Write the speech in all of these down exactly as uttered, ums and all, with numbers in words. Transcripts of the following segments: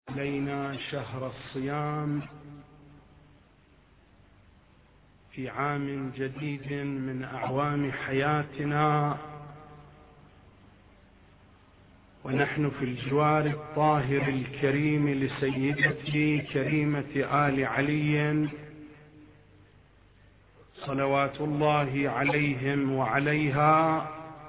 علينا شهر الصيام في عام جديد من أعوام حياتنا، ونحن في الجوار الطاهر الكريم لسيدتي كريمة آل علي صلوات الله عليهم وعليها،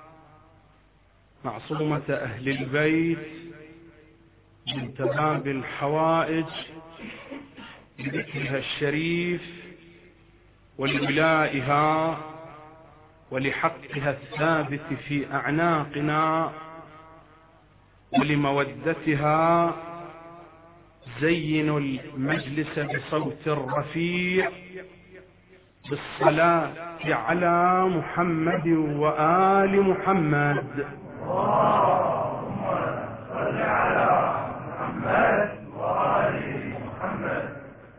معصومة أهل البيت من تباب الحوائج، بذكرها الشريف ولولائها ولحقها الثابت في أعناقنا ولمودتها. زينوا المجلس بصوت رفيع بالصلاة على محمد وآل محمد. اللهم صل على محمد وآل محمد.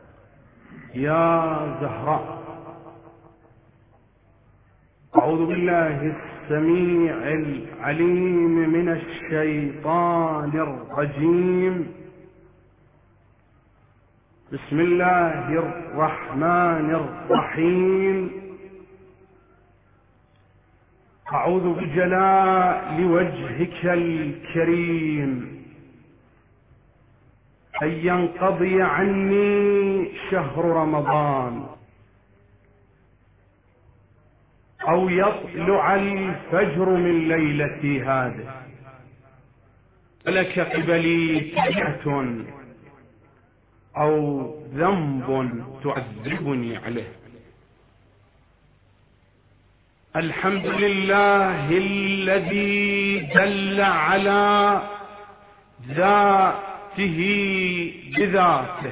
يا زهراء، أعوذ بالله السميع العليم من الشيطان الرجيم. بسم الله الرحمن الرحيم. أعوذ بجلال وجهك الكريم أن ينقضي عني شهر رمضان أو يطلع الفجر من ليلتي هذه، فلك قبلي تبعة أو ذنب تعذبني عليه. الحمد لله الذي دل على ذاته بذاته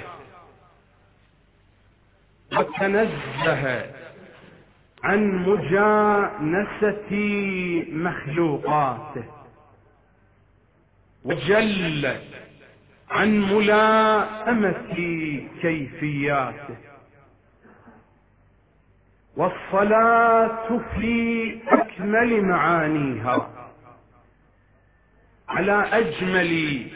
وتنزه عن مجانسة مخلوقاته، وجل عن ملائمة كيفياته، والصلاة في أكمل معانيها على أجمل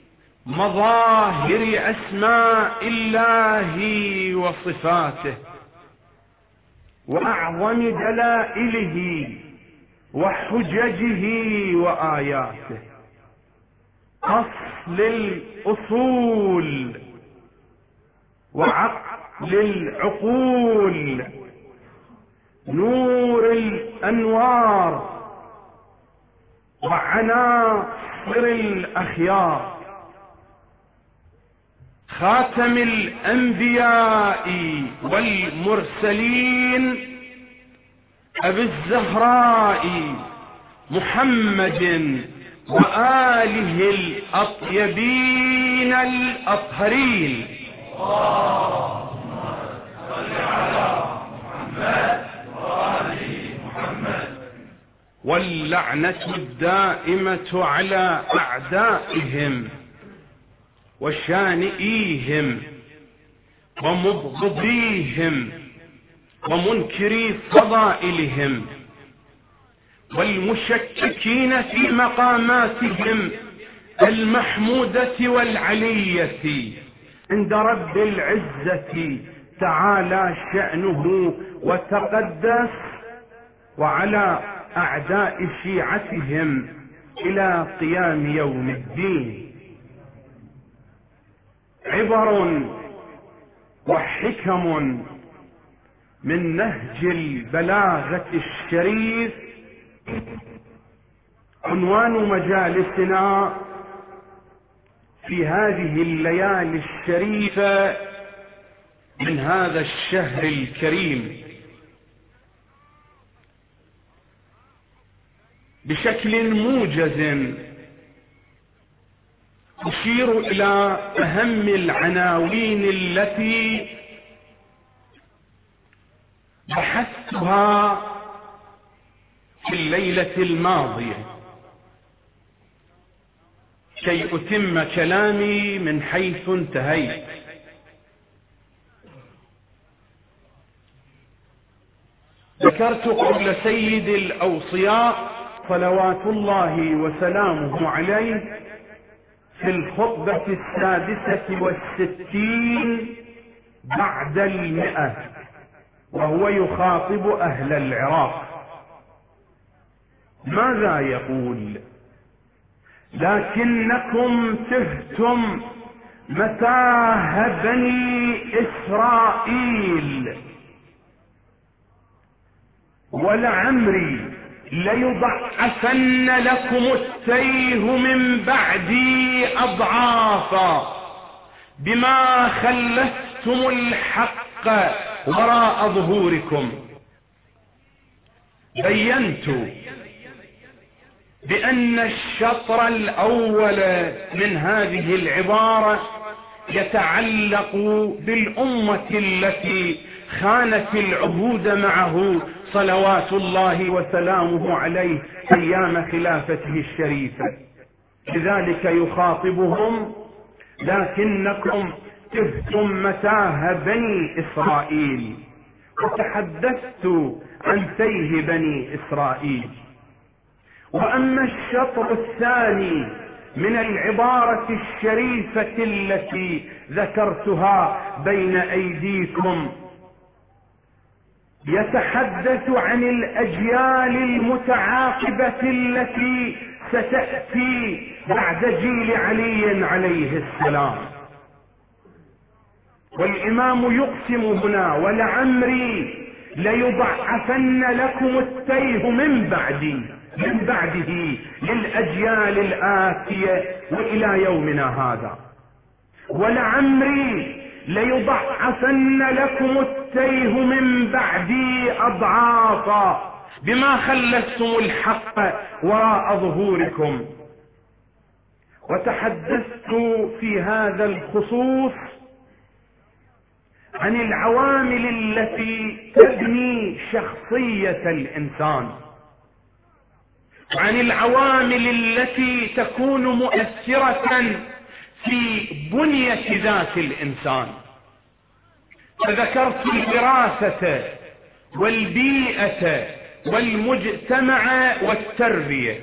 مظاهر أسماء الله وصفاته وأعظم دلائله وحججه وآياته، أصل الأصول وعقل العقول، نور الأنوار وعناصر الأخيار، خاتم الأنبياء والمرسلين، أبي الزهراء محمد وآله الأطيبين الأطهرين. اللهم صل على محمد وآل محمد. واللعنة الدائمة على أعدائهم وشانئيهم ومبغضيهم ومنكري فضائلهم والمشككين في مقاماتهم المحمودة والعلية عند رب العزة تعالى شأنه وتقدس، وعلى أعداء شيعتهم إلى قيام يوم الدين. عبر وحكم من نهج البلاغة الشريف، عنوان مجالسنا في هذه الليالي الشريفة من هذا الشهر الكريم، بشكل موجز أشير إلى أهم العناوين التي بحثتها في الليلة الماضية كي أتم كلامي من حيث انتهيت. ذكرت قول سيد الأوصياء صلوات الله وسلامه عليه في الخطبة السادسة والستين بعد المئة، وهو يخاطب أهل العراق. ماذا يقول؟ لكنكم تهتم متاه بني إسرائيل، ولعمري ليضعفن لكم التيه من بعدي أضعافا بما خلفتم الحق وراء ظهوركم. بينت بأن الشطر الأول من هذه العبارة يتعلق بالأمة التي خانت العهود معه صلوات الله وسلامه عليه أيام خلافته الشريفة. لذلك يخاطبهم: لكنكم تهتم متاه بني إسرائيل. وتحدثت عن تيه بني إسرائيل. وأما الشطر الثاني من العبارة الشريفة التي ذكرتها بين أيديكم يتحدث عن الأجيال المتعاقبة التي ستأتي بعد جيل علي عليه السلام. والإمام يقسم هنا: ولعمري ليضعفن لكم التيه من بعدي من بعده للأجيال الآتية وإلى يومنا هذا. ولعمري ليضعفن لكم التيه من بعدي أضعافا بما خلفتم الحق وراء ظهوركم. وتحدثت في هذا الخصوص عن العوامل التي تبني شخصية الإنسان، وعن العوامل التي تكون مؤثرة في بنية ذات الإنسان. فذكرت الوراثة والبيئة والمجتمع والتربية،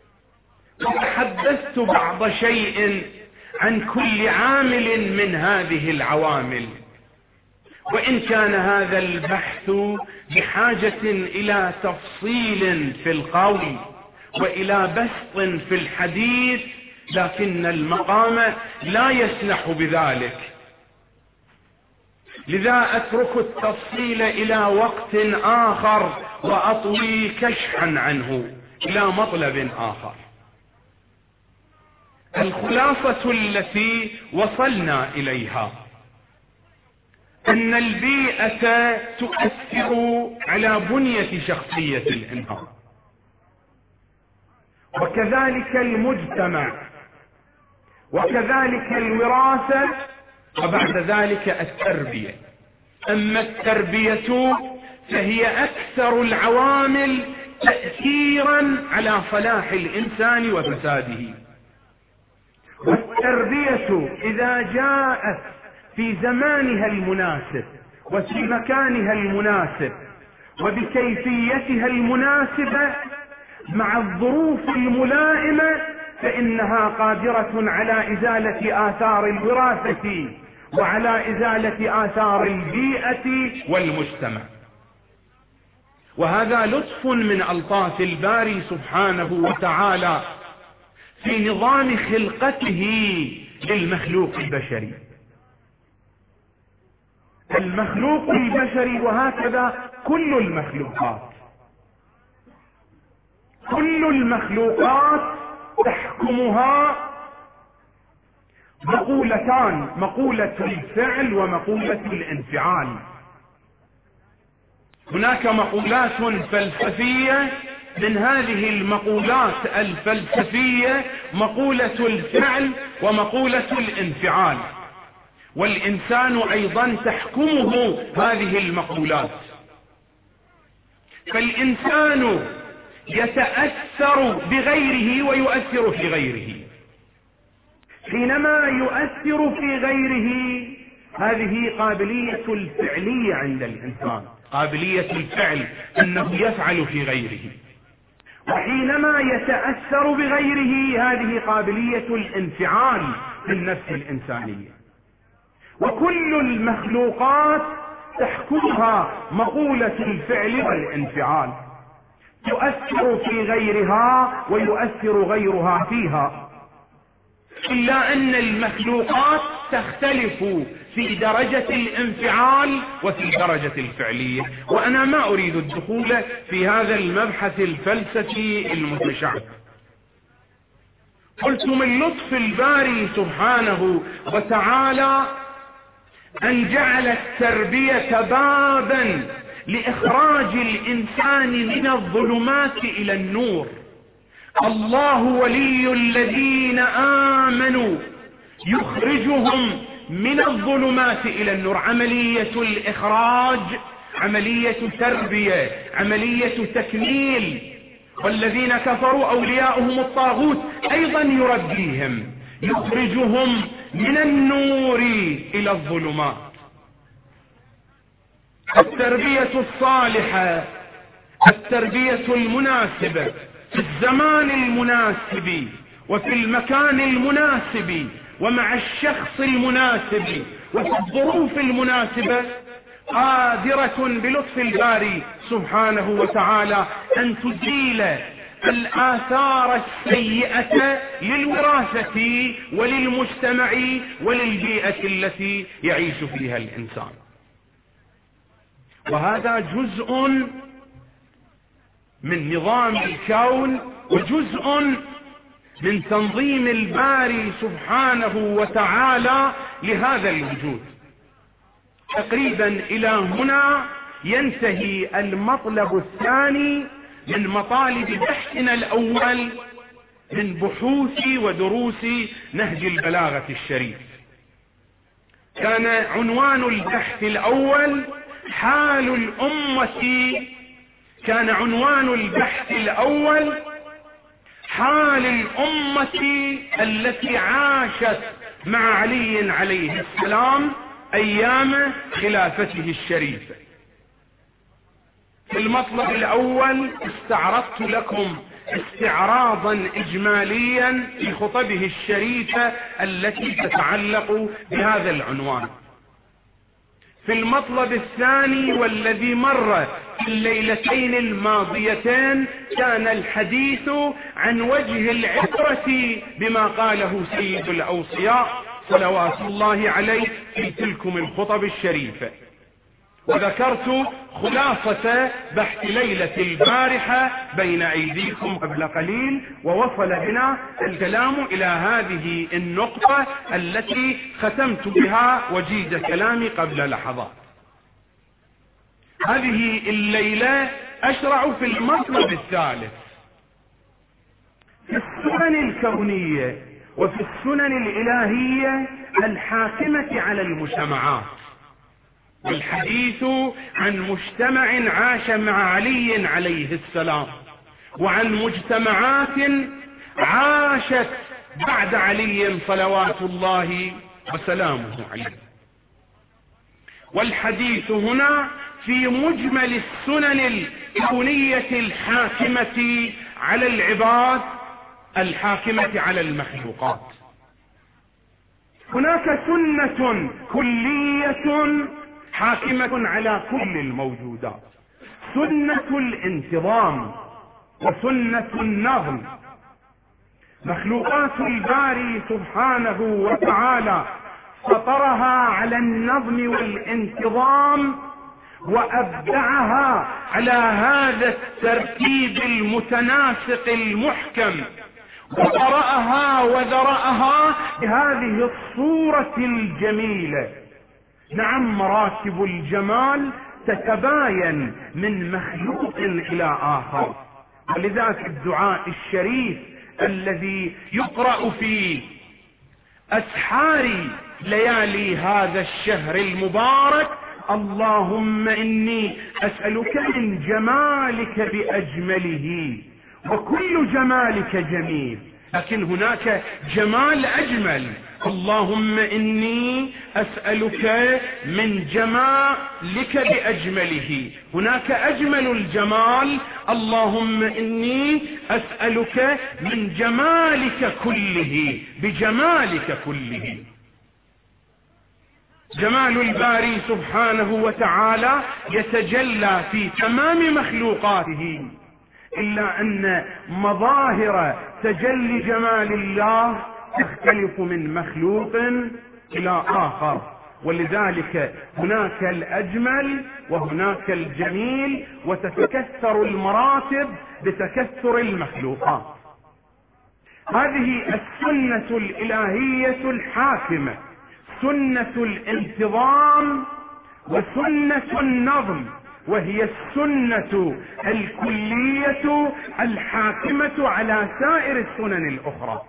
وتحدثت بعض شيء عن كل عامل من هذه العوامل. وإن كان هذا البحث بحاجة إلى تفصيل في القول وإلى بسط في الحديث، لكن المقام لا يسمح بذلك، لذا أترك التفصيل إلى وقت آخر وأطوي كشحا عنه إلى مطلب آخر. الخلاصة التي وصلنا إليها أن البيئة تؤثر على بنية شخصية الإنسان، وكذلك المجتمع، وكذلك الوراثة، وبعد ذلك التربية. أما التربية فهي أكثر العوامل تأثيرا على صلاح الإنسان وفساده. والتربية إذا جاءت في زمانها المناسب وفي مكانها المناسب وبكيفيتها المناسبة مع الظروف الملائمة، فإنها قادرة على إزالة آثار الوراثة وعلى إزالة آثار البيئة والمجتمع. وهذا لطف من ألطاف الباري سبحانه وتعالى في نظام خلقته للمخلوق البشري. المخلوق البشري، وهكذا كل المخلوقات، كل المخلوقات تحكمها مقولتان: مقولة الفعل ومقولة الانفعال. هناك مقولات فلسفية، من هذه المقولات الفلسفية مقولة الفعل ومقولة الانفعال، والإنسان أيضا تحكمه هذه المقولات. فالإنسان يتأثر بغيره ويؤثر في غيره. حينما يؤثر في غيره، هذه قابلية الفعلية عند الإنسان، قابلية الفعل، أنه يفعل في غيره. وحينما يتأثر بغيره هذه قابلية الانفعال في النفس الإنسانية. وكل المخلوقات تحكمها مقولة الفعل والانفعال، تؤثر في غيرها ويؤثر غيرها فيها، إلا أن المخلوقات تختلف في درجة الانفعال وفي درجة الفعلية. وأنا ما أريد الدخول في هذا المبحث الفلسفي المتشعب. قلت من لطف الباري سبحانه وتعالى أن جعل التربية بابا لإخراج الإنسان من الظلمات إلى النور. الله ولي الذين آمنوا يخرجهم من الظلمات إلى النور. عملية الإخراج عملية تربية، عملية تكميل. والذين كفروا أولياؤهم الطاغوت أيضا يربيهم، يخرجهم من النور إلى الظلمات. التربية الصالحة، التربية المناسبة في الزمان المناسب وفي المكان المناسب ومع الشخص المناسب وفي الظروف المناسبة، قادرة بلطف الباري سبحانه وتعالى أن تزيل الآثار السيئة للوراثة وللمجتمع وللبيئة التي يعيش فيها الإنسان. وهذا جزء من نظام الكون وجزء من تنظيم الباري سبحانه وتعالى لهذا الوجود. تقريبا إلى هنا ينتهي المطلب الثاني من مطالب بحثنا الأول من بحوث ودروس نهج البلاغة الشريف. كان عنوان البحث الأول حال الأمة كان عنوان البحث الأول حال الأمة التي عاشت مع علي عليه السلام أيام خلافته الشريفة. في المطلب الأول استعرضت لكم استعراضا إجماليا في خطبه الشريفة التي تتعلق بهذا العنوان. في المطلب الثاني والذي مر في الليلتين الماضيتين كان الحديث عن وجه العبرة بما قاله سيد الأوصياء صلوات الله عليه في تلكم الخطب الشريفة. وذكرت خلاصة بحث ليلة البارحة بين أيديكم قبل قليل، ووصل بنا الكلام إلى هذه النقطة التي ختمت بها وجيد كلامي قبل لحظات. هذه الليلة أشرع في المطلب الثالث في السنن الكونية وفي السنن الإلهية الحاكمة على المجتمعات، والحديث عن مجتمع عاش مع علي عليه السلام، وعن مجتمعات عاشت بعد علي صلوات الله وسلامه عليه. والحديث هنا في مجمل السنن الكونية الحاكمة على العباد، الحاكمة على المخلوقات. هناك سنة كلية حاكمة على كل الموجودات، سنة الانتظام وسنة النظم. مخلوقات الباري سبحانه وتعالى فطرها على النظم والانتظام وأبدعها على هذا الترتيب المتناسق المحكم، وقرأها وذرأها بهذه الصورة الجميلة. نعم، مراتب الجمال تتباين من مخلوق إلى آخر، ولذلك الدعاء الشريف الذي يقرأ في أسحار ليالي هذا الشهر المبارك: اللهم إني أسألك من جمالك بأجمله، وكل جمالك جميل، لكن هناك جمال أجمل اللهم إني أسألك من جمالك بأجمله. هناك أجمل الجمال، اللهم إني أسألك من جمالك كله بجمالك كله. جمال الباري سبحانه وتعالى يتجلى في تمام مخلوقاته، إلا أن مظاهر تجلي جمال الله تختلف من مخلوق إلى آخر، ولذلك هناك الأجمل وهناك الجميل، وتتكثر المراتب بتكثر المخلوقات. هذه السنة الإلهية الحاكمة، سنة الانتظام وسنة النظم، وهي السنة الكلية الحاكمة على سائر السنن الأخرى.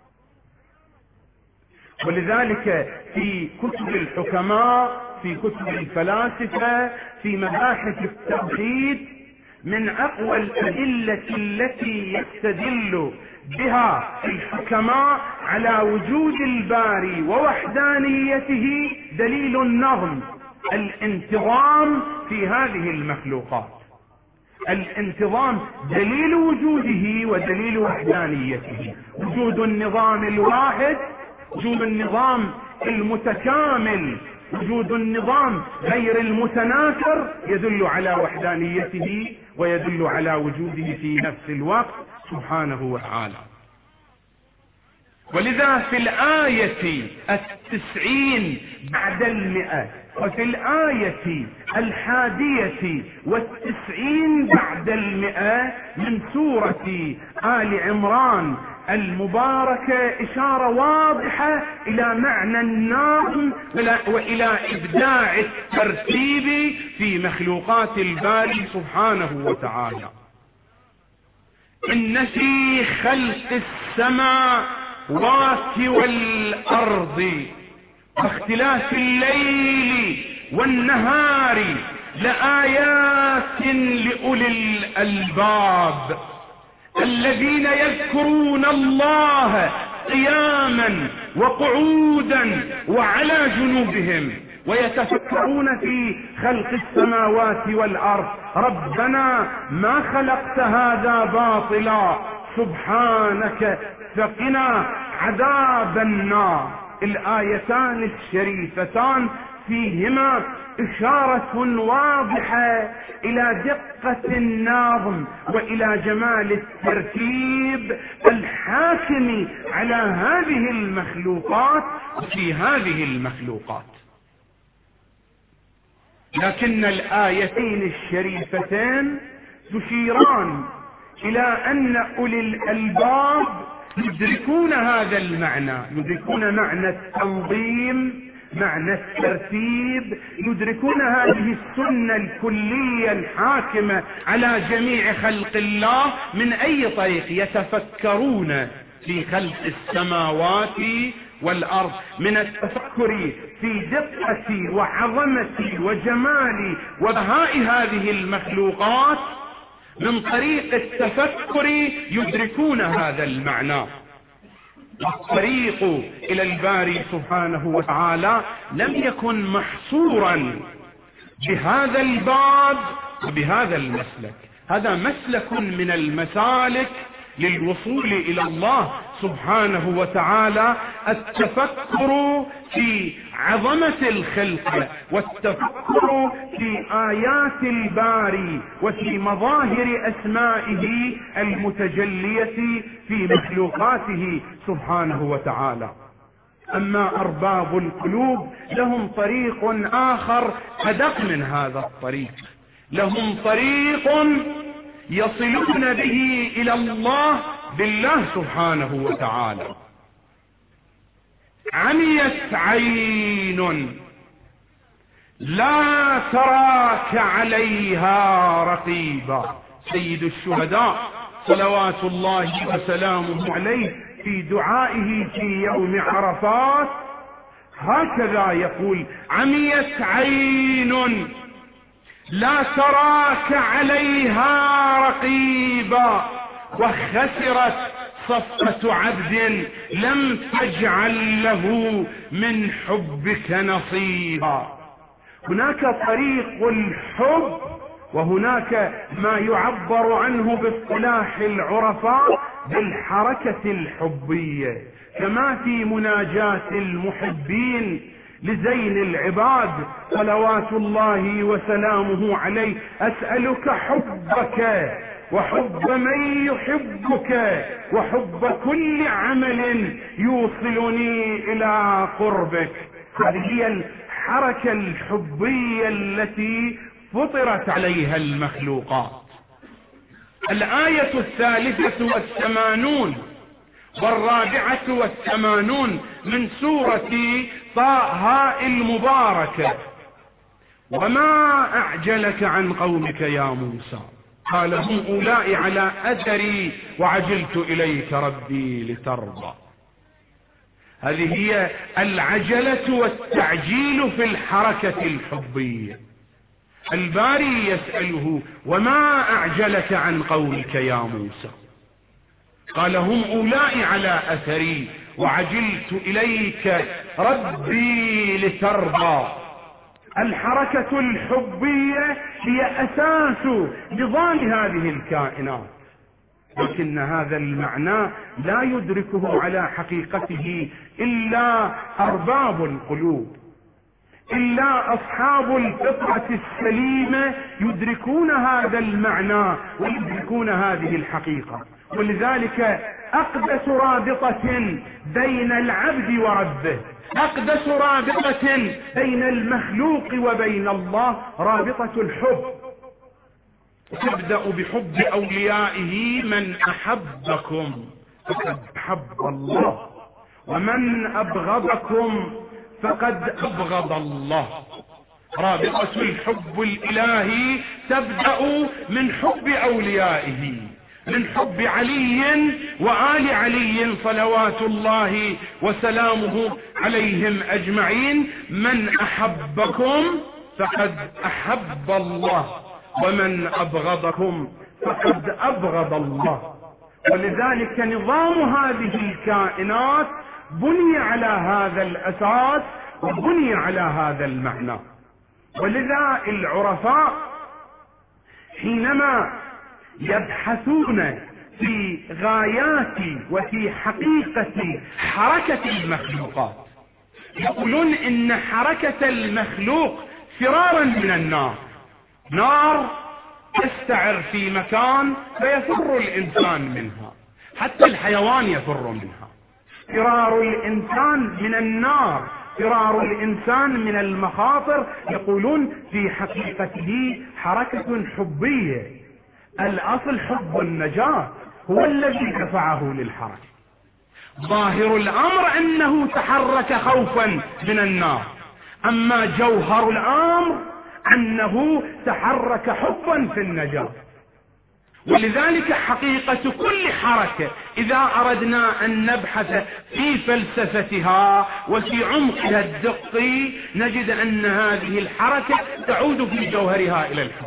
ولذلك في كتب الحكماء، في كتب الفلاسفة، في مباحث التوحيد، من أقوى الأدلة التي يستدل بها الحكماء على وجود الباري ووحدانيته دليل النظم، الانتظام في هذه المخلوقات. الانتظام دليل وجوده ودليل وحدانيته. وجود النظام الواحد، وجود النظام المتكامل، وجود النظام غير المتناكر يدل على وحدانيته ويدل على وجوده في نفس الوقت سبحانه وتعالى. ولذا في الآية التسعين بعد المئة، وفي الآية الحادية والتسعين بعد المئة من سورة آل عمران المباركة إشارة واضحة إلى معنى النظم وإلى إبداع الترتيب في مخلوقات الباري سبحانه وتعالى. إن في خلق السماوات والأرض واختلاف الليل والنهار لآيات لأولي الألباب الذين يذكرون الله قياما وقعودا وعلى جنوبهم ويتفكرون في خلق السماوات والأرض ربنا ما خلقت هذا باطلا سبحانك فقنا عذاب النار. الآيتان الشريفتان فيهما إشارة واضحة إلى دقة النظم وإلى جمال الترتيب الحاكم على هذه المخلوقات وفي هذه المخلوقات. لكن الآيتين الشريفتين تشيران إلى أن أولي الألباب يدركون هذا المعنى، يدركون معنى التنظيم، معنى الترتيب، يدركون هذه السنة الكلية الحاكمة على جميع خلق الله. من أي طريق؟ يتفكرون في خلق السماوات والأرض، من التفكر في دقة وعظمة وجمال وبهاء هذه المخلوقات. من طريق التفكر يدركون هذا المعنى. الطريق إلى الباري سبحانه وتعالى لم يكن محصورا بهذا الباب وبهذا المسلك، هذا مسلك من المسالك للوصول إلى الله سبحانه وتعالى. التفكر في عظمة الخلق والتفكر في آيات الباري وفي مظاهر أسمائه المتجلية في مخلوقاته سبحانه وتعالى. أما أرباب القلوب لهم طريق آخر أدق من هذا الطريق، لهم طريق يصلون به إلى الله بالله سبحانه وتعالى. عميت عين لا تراك عليها رقيبا. سيد الشهداء صلوات الله وسلامه عليه في دعائه في يوم عرفات هكذا يقول: عميت عين لا تراك عليها رقيبا وخسرت صفقة عبد لم تجعل له من حبك نصيبا. هناك طريق الحب، وهناك ما يعبر عنه باصطلاح العرفاء بالحركة الحبية، كما في مناجاة المحبين لزين العباد صلوات الله وسلامه عليه: أسألك حبك وحب من يحبك وحب كل عمل يوصلني إلى قربك. هذه هي الحركة الحبية التي فطرت عليها المخلوقات. الآية الثالثة والثمانون والرابعة والثمانون من سورة طه المباركة: وما أعجلك عن قومك يا موسى قال هم أولئك على أثري وعجلت إليك ربي لترضى. هذه هي العجلة والتعجيل في الحركة الحبية. الباري يسأله: وما أعجلك عن قومك يا موسى قال هم أولئك على أثري وعجلت إليك ربي لترضى. الحركة الحبية هي أساس نظام هذه الكائنات، لكن هذا المعنى لا يدركه على حقيقته إلا أرباب القلوب، إلا أصحاب الفطرة السليمة يدركون هذا المعنى ويدركون هذه الحقيقة. ولذلك أقدس رابطة بين العبد وربه، أقدس رابطة بين المخلوق وبين الله رابطة الحب. تبدأ بحب أوليائه: من أحبكم فقد أحب الله ومن أبغضكم فقد أبغض الله. رابطة الحب الإلهي تبدأ من حب أوليائه، من حب علي وآل علي صلوات الله وسلامه عليهم أجمعين. من أحبكم فقد أحب الله ومن أبغضكم فقد أبغض الله. ولذلك نظام هذه الكائنات بني على هذا الأساس وبني على هذا المعنى. ولذا العرفاء حينما يبحثون في غايات وفي حقيقة حركة المخلوقات يقولون إن حركة المخلوق فرارا من النار. نار تستعر في مكان فيفر الإنسان منها، حتى الحيوان يفر منها. فرار الإنسان من النار، فرار الإنسان من المخاطر، يقولون في حقيقته حركة حبية. الأصل حب النجاة هو الذي دفعه للحركة. ظاهر الأمر أنه تحرك خوفا من النار، أما جوهر الأمر أنه تحرك حبا في النجاة. ولذلك حقيقة كل حركة إذا أردنا أن نبحث في فلسفتها وفي عمقها الدقي نجد أن هذه الحركة تعود في جوهرها إلى الحب.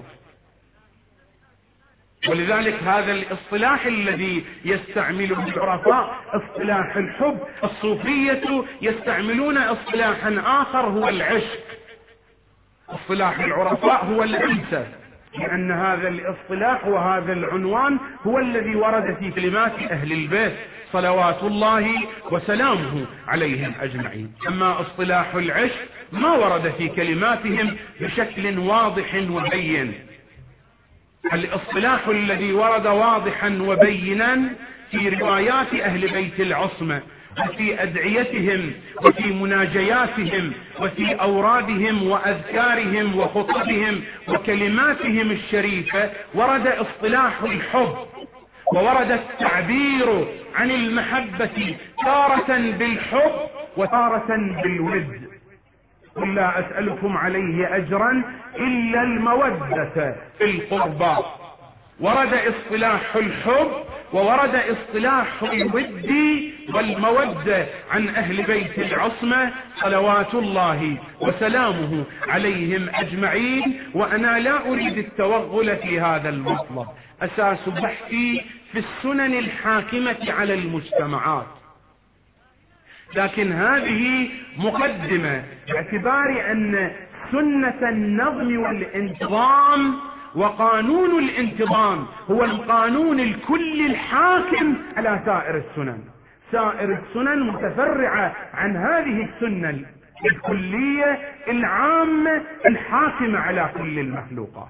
ولذلك هذا الاصطلاح الذي يستعمله العرفاء اصطلاح الحب، الصوفية يستعملون اصطلاحا آخر هو العشق. اصطلاح العرفاء هو الأنسة، لأن هذا الاصطلاح وهذا العنوان هو الذي ورد في كلمات أهل البيت صلوات الله وسلامه عليهم أجمعين. أما اصطلاح العشق ما ورد في كلماتهم بشكل واضح وبين. الاصطلاح الذي ورد واضحا وبينا في روايات أهل بيت العصمة وفي أدعيتهم وفي مناجياتهم وفي أورادهم وأذكارهم وخطبهم وكلماتهم الشريفة ورد اصطلاح الحب، وورد التعبير عن المحبة تارة بالحب وتارة بالود. قل لا أسألكم عليه أجرا إلا المودة في القربى. ورد اصطلاح الحب وورد اصطلاح الود والمودة عن أهل بيت العصمة صلوات الله وسلامه عليهم أجمعين. وأنا لا أريد التوغل في هذا المطلب، أساس بحثي في السنن الحاكمة على المجتمعات، لكن هذه مقدمة باعتبار أن سنة النظم والانتظام وقانون الانتظام هو القانون الكلي الحاكم على سائر السنن. سائر السنن متفرعة عن هذه السنة الكلية العامة الحاكمة على كل المخلوقات.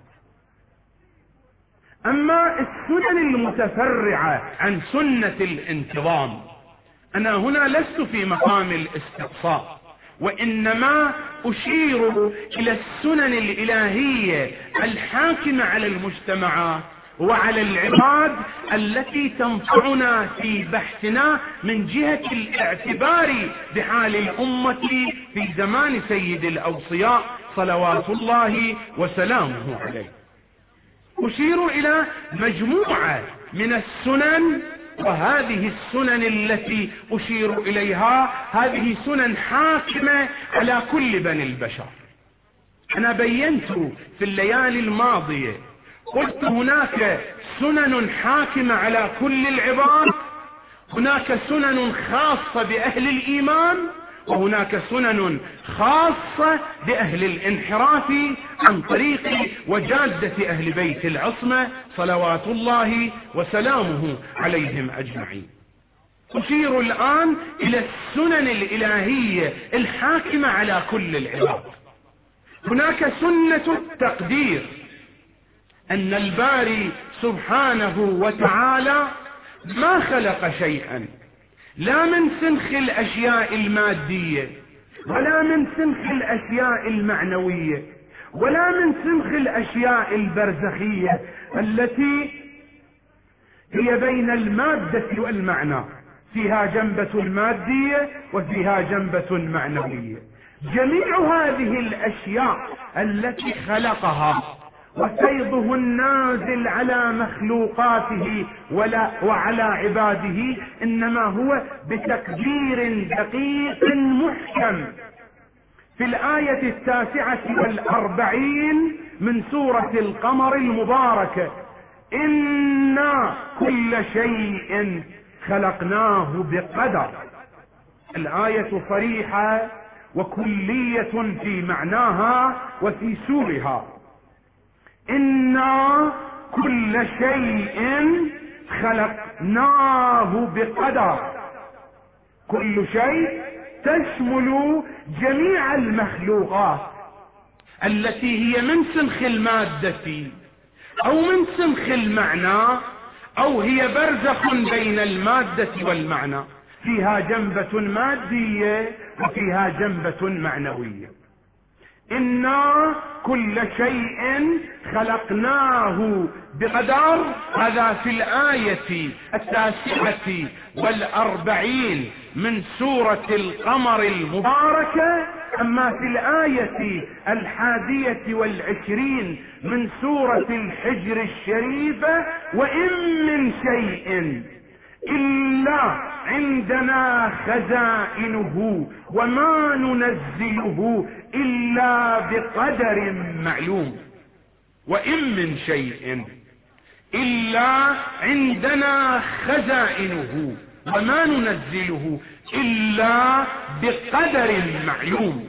أما السنن المتفرعة عن سنة الانتظام، أنا هنا لست في مقام الاستقصاء، وإنما أشير إلى السنن الإلهية الحاكمة على المجتمعات وعلى العباد التي تنفعنا في بحثنا من جهة الاعتبار بحال الأمة في زمان سيد الأوصياء صلوات الله وسلامه عليه. أشير إلى مجموعة من السنن، وهذه السنن التي أشير إليها هذه سنن حاكمة على كل بني البشر. أنا بينت في الليالي الماضية، قلت هناك سنن حاكمة على كل العباد، هناك سنن خاصة بأهل الإيمان، وهناك سنن خاصة بأهل الانحراف عن طريق وجادة أهل بيت العصمة صلوات الله وسلامه عليهم أجمعين. أشير الآن إلى السنن الإلهية الحاكمة على كل العباد. هناك سنة التقدير، أن الباري سبحانه وتعالى ما خلق شيئا لا من سنخ الأشياء المادية ولا من سنخ الأشياء المعنوية ولا من سنخ الأشياء البرزخية التي هي بين المادة والمعنى، فيها جنبة مادية وفيها جنبة معنوية. جميع هذه الأشياء التي خلقها وفيضه النازل على مخلوقاته ولا وعلى عباده إنما هو بتقدير دقيق محكم. في الآية التاسعة والأربعين من سورة القمر المباركة: إنا كل شيء خلقناه بقدر. الآية صريحة وكلية في معناها وفي سورها. إنا كل شيء خلقناه بقدر. كل شيء تشمل جميع المخلوقات التي هي من سنخ المادة أو من سنخ المعنى، أو هي برزخ بين المادة والمعنى، فيها جنبة مادية وفيها جنبة معنوية. إنا كل شيء خلقناه بقدر، هذا في الآية التاسعة والأربعين من سورة القمر المباركة. أما في الآية الحادية والعشرين من سورة الحجر الشريفة: وإن من شيء إلا عندنا خزائنه وما ننزله إلا بقدر معلوم. وإن من شيء إلا عندنا خزائنه وما ننزله إلا بقدر معلوم.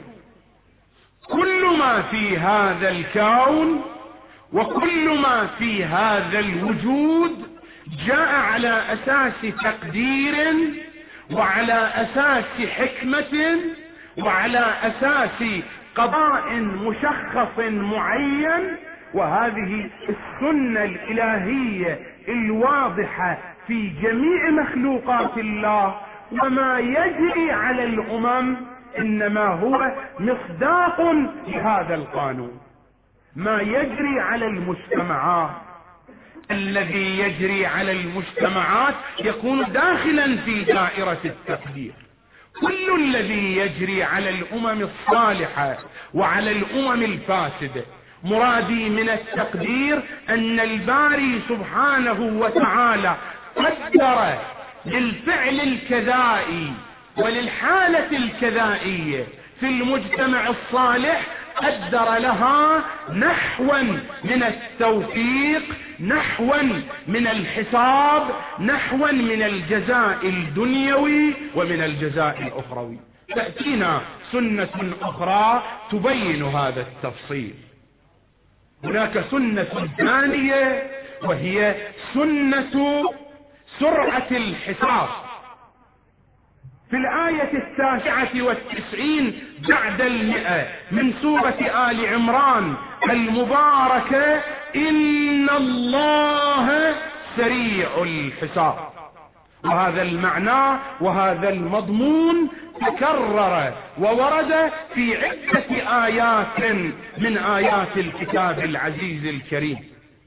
كل ما في هذا الكون وكل ما في هذا الوجود جاء على أساس تقدير وعلى أساس حكمة وعلى أساس قضاء مشخص معين. وهذه السنة الإلهية الواضحة في جميع مخلوقات الله، وما يجري على الأمم إنما هو مصداق لهذا القانون. ما يجري على المجتمعات، الذي يجري على المجتمعات يكون داخلا في دائرة التقدير. كل الذي يجري على الأمم الصالحة وعلى الأمم الفاسدة، مرادي من التقدير أن الباري سبحانه وتعالى قدر للفعل الكذائي وللحالة الكذائية في المجتمع الصالح قدر لها نحوا من التوفيق، نحوا من الحساب، نحوا من الجزاء الدنيوي ومن الجزاء الأخروي. تأتينا سنة أخرى تبين هذا التفصيل. هناك سنة ثانية وهي سنة سرعة الحساب. في الآية التاسعة والتسعين بعد المئة من سورة آل عمران المباركة: إن الله سريع الحساب. وهذا المعنى وهذا المضمون تكرر وورد في عدة آيات من آيات الكتاب العزيز الكريم.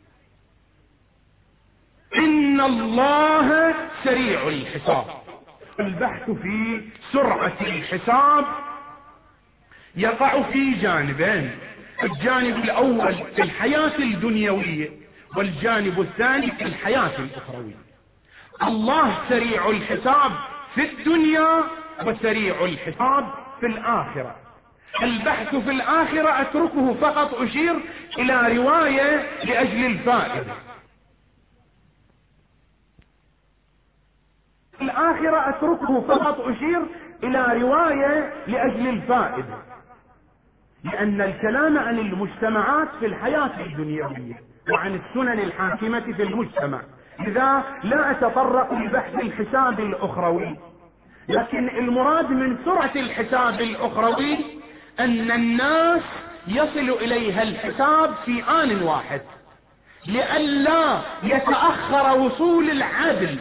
إن الله سريع الحساب. البحث في سرعة الحساب يقع في جانبين: الجانب الأول في الحياة الدنيوية، والجانب الثاني في الحياة الأخروية. الله سريع الحساب في الدنيا وسريع الحساب في الآخرة. البحث في الآخرة أتركه، فقط أشير إلى رواية لأجل الفائدة. الآخرة أتركه فقط أشير إلى رواية لأجل الفائدة، لأن الكلام عن المجتمعات في الحياة الدنيوية وعن السنن الحاكمة في المجتمع، لذا لا أتطرق لبحث الحساب الأخروي. لكن المراد من سرعة الحساب الأخروي أن الناس يصل إليها الحساب في آن واحد، لئلا يتأخر وصول العدل،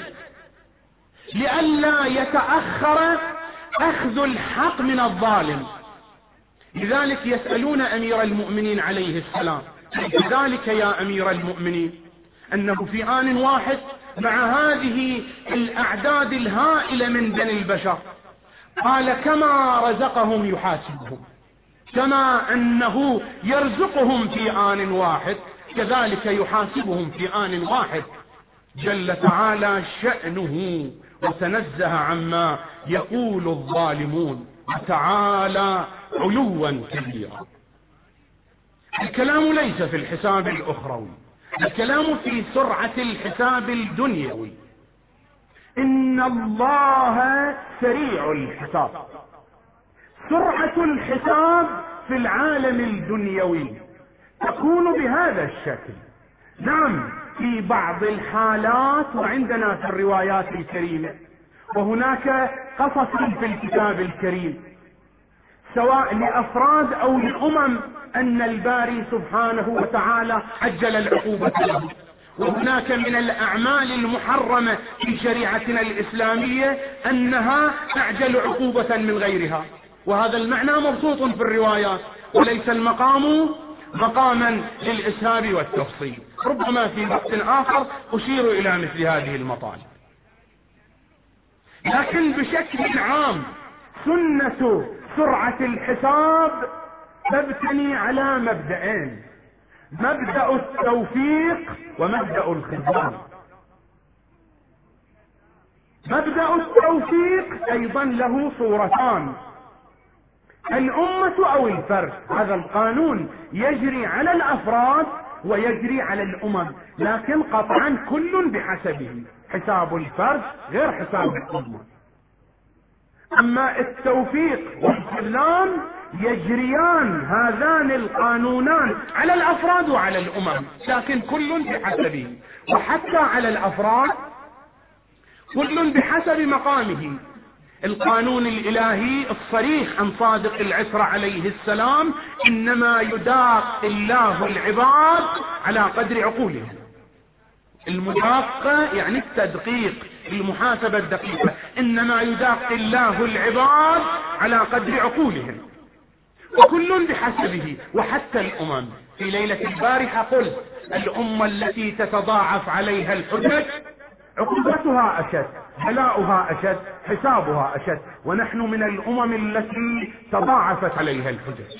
لئلا يتأخر أخذ الحق من الظالم. لذلك يسألون أمير المؤمنين عليه السلام: لذلك يا أمير المؤمنين أنه في آن واحد مع هذه الأعداد الهائلة من بني البشر، قال: كما رزقهم يحاسبهم، كما أنه يرزقهم في آن واحد كذلك يحاسبهم في آن واحد، جل تعالى شأنه وتنزه عما يقول الظالمون وتعالى علوا كبيرا. الكلام ليس في الحساب الأخروي، الكلام في سرعة الحساب الدنيوي. إن الله سريع الحساب. سرعة الحساب في العالم الدنيوي تكون بهذا الشكل. نعم، في بعض الحالات وعندنا في الروايات الكريمة، وهناك قصص في الكتاب الكريم سواء لأفراد أو لأمم أن الباري سبحانه وتعالى عجل العقوبة له. وهناك من الأعمال المحرمة في شريعتنا الإسلامية أنها تعجل عقوبة من غيرها، وهذا المعنى مبسوط في الروايات، وليس المقام مقاما للإسهاب والتفصيل. ربما في وقت آخر أشير إلى مثل هذه المطالب. لكن بشكل عام سنة سرعة الحساب تبتني على مبدأين: مبدأ التوفيق ومبدأ الخذلان. مبدأ التوفيق أيضا له صورتان: الأمة أو الفرد. هذا القانون يجري على الأفراد ويجري على الأمم، لكن قطعا كل بحسبه، حساب الفرد غير حساب الأمة. أما التوفيق والخذلان يجريان هذان القانونان على الأفراد وعلى الأمم، لكن كل بحسبه، وحتى على الأفراد كل بحسب مقامه. القانون الإلهي الصريح عن صادق العسر عليه السلام: إنما يداق الله العباد على قدر عقولهم. المداقة يعني التدقيق، المحاسبة الدقيقة. إنما يداق الله العباد على قدر عقولهم، وكل بحسبه. وحتى الأمم، في ليلة البارحة قلت: الأمة التي تتضاعف عليها الحجج عقوبتها أشد، بلاؤها أشد، حسابها أشد. ونحن من الأمم التي تضاعفت عليها الحجج.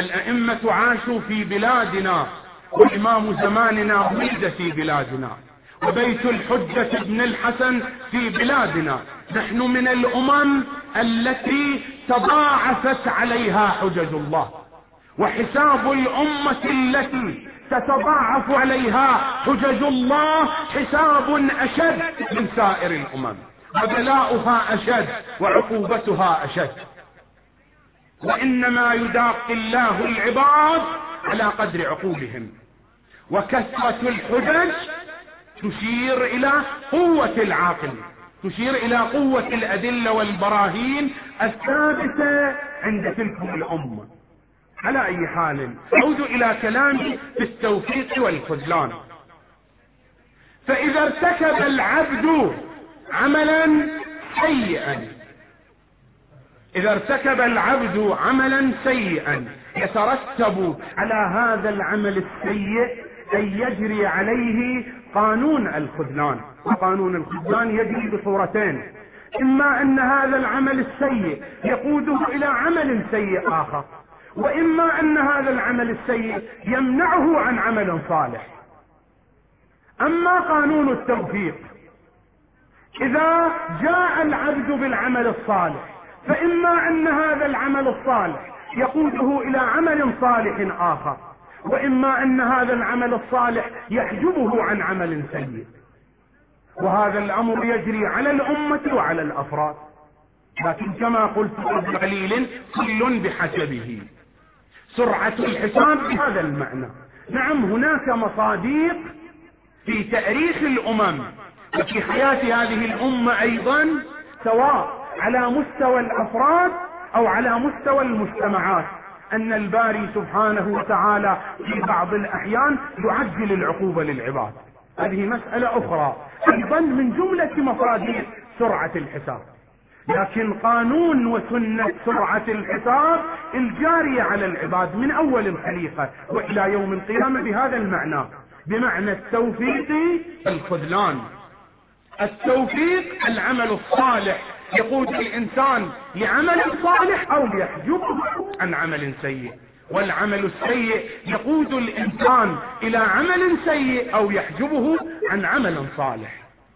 الأئمة عاشوا في بلادنا، وإمام زماننا ولد في بلادنا، وبيت الحجة ابن الحسن في بلادنا. نحن من الأمم التي تضاعفت عليها حجج الله، وحساب الأمة التي تتضاعف عليها حجج الله حساب أشد من سائر الأمم، وبلاؤها أشد وعقوبتها أشد. وإنما يداقي الله العباد على قدر عقولهم، وكثرة الحجج تشير إلى قوة العاقل، تشير إلى قوة الأدلة والبراهين الثابتة عند تلك الأمة. على أي حال، أعود إلى كلامي في التوفيق والخذلان. فإذا ارتكب العبد عملا سيئا إذا ارتكب العبد عملا سيئا يترتب على هذا العمل السيء أن يجري عليه قانون الخذلان. وقانون الخذلان يجري بصورتين: إما أن هذا العمل السيء يقوده إلى عمل سيء آخر، وإما أن هذا العمل السيء يمنعه عن عمل صالح. أما قانون التوفيق، إذا جاء العبد بالعمل الصالح فإما أن هذا العمل الصالح يقوده إلى عمل صالح آخر، وإما أن هذا العمل الصالح يحجبه عن عمل سيء. وهذا الأمر يجري على الأمة وعلى الأفراد، لكن كما قلت قبل قليل كل بحسبه. سرعة الحساب بهذا المعنى. نعم، هناك مصادق في تاريخ الأمم وفي حياة هذه الأمة أيضا، سواء على مستوى الأفراد أو على مستوى المجتمعات، أن الباري سبحانه وتعالى في بعض الأحيان يعجل العقوبة للعباد. هذه مسألة أخرى أيضا من جملة مصادر سرعة الحساب. لكن قانون وسنة سرعة الحساب الجارية على العباد من أول الخليقة وإلى يوم القيامة بهذا المعنى، بمعنى التوفيق الخذلان. التوفيق العمل الصالح يقود الإنسان لعمل صالح أو يحجبه عن عمل سيء، والعمل السيء يقود الإنسان إلى عمل سيء أو يحجبه عن عمل صالح.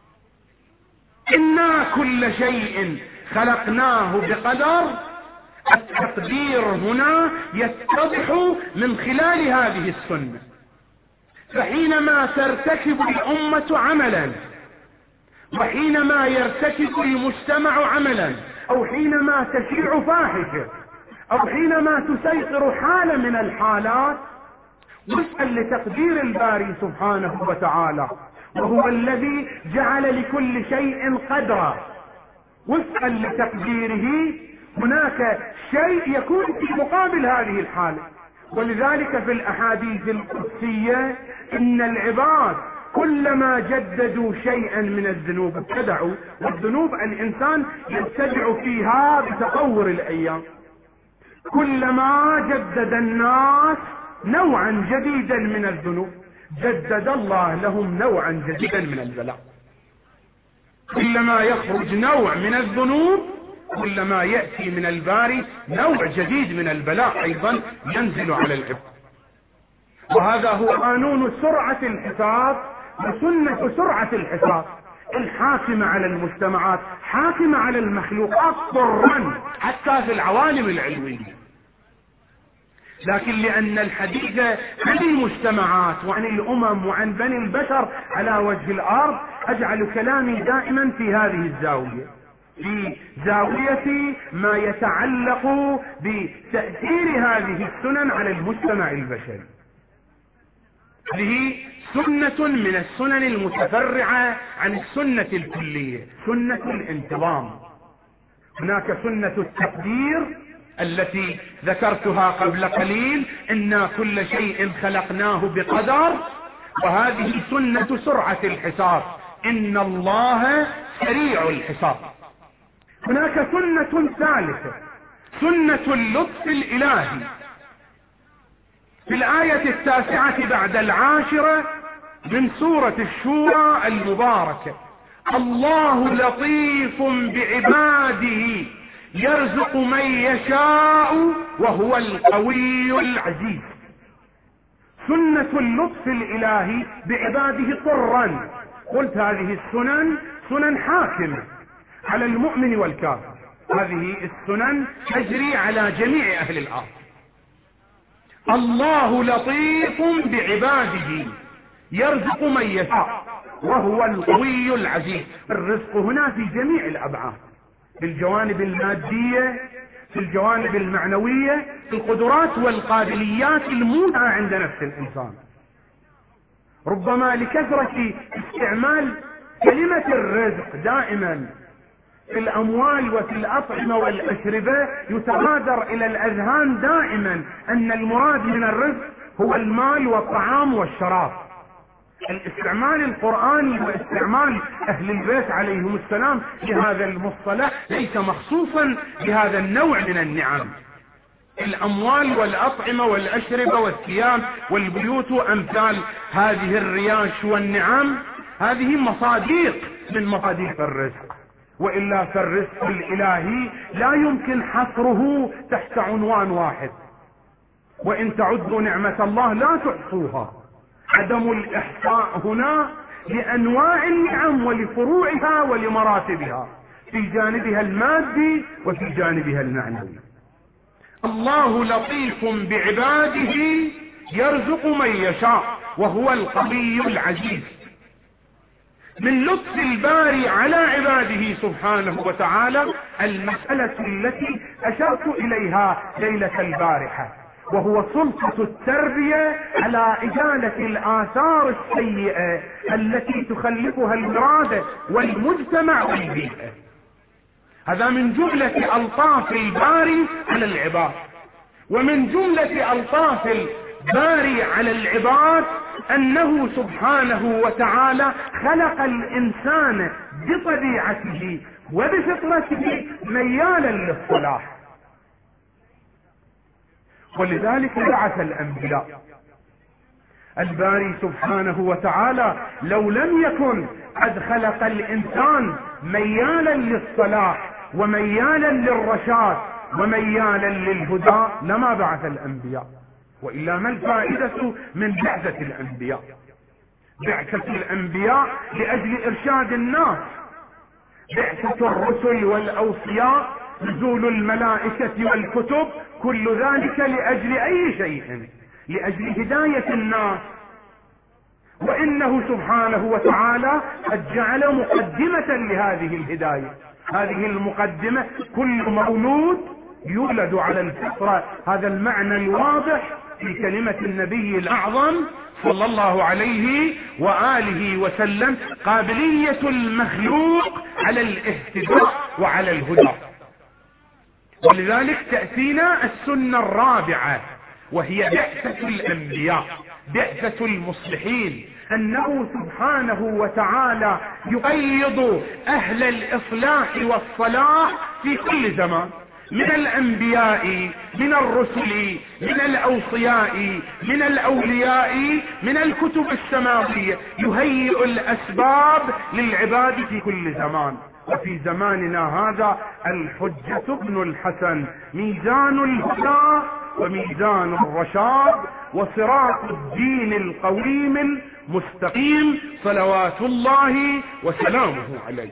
إنا كل شيء خلقناه بقدر. التقدير هنا يتضح من خلال هذه السنة. فحينما ترتكب الأمة عملا، وحينما يرتكب المجتمع عملا، أو حينما تشيع فاحشة، أو حينما تسيطر حالة من الحالات، وفقا لتقدير الباري سبحانه وتعالى، وهو الذي جعل لكل شيء قدرا، وفقا لتقديره هناك شيء يكون في مقابل هذه الحالة. ولذلك في الأحاديث القدسية إن العباد كلما جددوا شيئا من الذنوب ابتدعوا، والذنوب الإنسان يبتدع فيها بتطور الأيام. كلما جدد الناس نوعا جديدا من الذنوب جدد الله لهم نوعا جديدا من البلاء. كلما يخرج نوع من الذنوب كلما يأتي من الباري نوع جديد من البلاء أيضا ينزل على العباد. وهذا هو قانون سرعة الحساب وسنة سرعة الحساب الحاكمة على المجتمعات، حاكمة على المخلوقات ضرا حتى في العوالم العلوية. لكن لأن الحديث عن المجتمعات وعن الأمم وعن بني البشر على وجه الأرض، أجعل كلامي دائما في هذه الزاوية، في زاوية ما يتعلق بتأثير هذه السنن على المجتمع البشري. هذه سنة من السنن المتفرعة عن السنة الكلية، سنة الانتظام. هناك سنة التقدير التي ذكرتها قبل قليل، إنا كل شيء خلقناه بقدر، وهذه سنة سرعة الحساب، إن الله سريع الحساب. هناك سنة ثالثة، سنة اللطف الإلهي. في الآية التاسعة بعد العاشرة من سورة الشورى المباركة: الله لطيف بعباده يرزق من يشاء وهو القوي العزيز. سنة اللطف الإلهي بعباده طرا، قلت هذه السنن سنن حاكمة على المؤمن والكافر، هذه السنن تجري على جميع أهل الأرض. الله لطيف بعباده يرزق من يشاء وهو القوي العزيز. الرزق هنا في جميع الأبعاد، في الجوانب المادية، في الجوانب المعنوية، في القدرات والقابليات الموجودة عند نفس الإنسان. ربما لكثرة استعمال كلمة الرزق دائما في الأموال وفي الأطعمة والأشربة يتبادر إلى الأذهان دائما أن المراد من الرزق هو المال والطعام والشراب. الاستعمال القرآني واستعمال أهل البيت عليهم السلام لهذا المصطلح ليس مخصوصا بهذا النوع من النعم. الأموال والأطعمة والأشربة والثياب والبيوت وأمثال هذه الرياش والنعم هذه مصاديق من مصاديق الرزق، وإلا فالرزق الإلهي لا يمكن حصره تحت عنوان واحد، وإن تعدوا نعمة الله لا تحصوها. عدم الإحصاء هنا لأنواع النعم ولفروعها ولمراتبها في جانبها المادي وفي جانبها المعنوي. الله لطيف بعباده يرزق من يشاء وهو القوي العزيز. من لطف الباري على عباده سبحانه وتعالى المسألة التي أشرت إليها ليلة البارحة، وهو سلطة التربية على إزالة الآثار السيئة التي تخلفها الإرادة والمجتمع والبيئة. هذا من جملة ألطاف الباري على العباد، ومن جملة ألطاف الباري على العباد أنه سبحانه وتعالى خلق الإنسان بطبيعته وبفطرته ميالا للصلاح، ولذلك بعث الأنبياء. الباري سبحانه وتعالى لو لم يكن قد خلق الإنسان ميالا للصلاح وميالا للرشاد وميالا للهدى لما بعث الأنبياء. وإلا ما الفائدة من بعثة الأنبياء؟ بعثة الأنبياء لأجل إرشاد الناس، بعثة الرسل والأوصياء، نزول الملائكة والكتب، كل ذلك لأجل أي شيء؟ لأجل هداية الناس. وإنه سبحانه وتعالى قد جعل مقدمة لهذه الهداية. هذه المقدمة كل مولود يولد على الفطرة، هذا المعنى الواضح في كلمة النبي الأعظم صلى الله عليه وآله وسلم، قابلية المخلوق على الاهتداء وعلى الهدى. ولذلك تأتينا السنة الرابعة وهي بعثة الأنبياء، بعثة المصلحين، أنه سبحانه وتعالى يقيض أهل الإصلاح والصلاح في كل زمان، من الأنبياء، من الرسل، من الأوصياء، من الأولياء، من الكتب السماوية، يهيئ الأسباب للعباد في كل زمان. وفي زماننا هذا الحجة ابن الحسن، ميزان الهدى وميزان الرشاد وصراط الدين القويم المستقيم صلوات الله وسلامه عليه.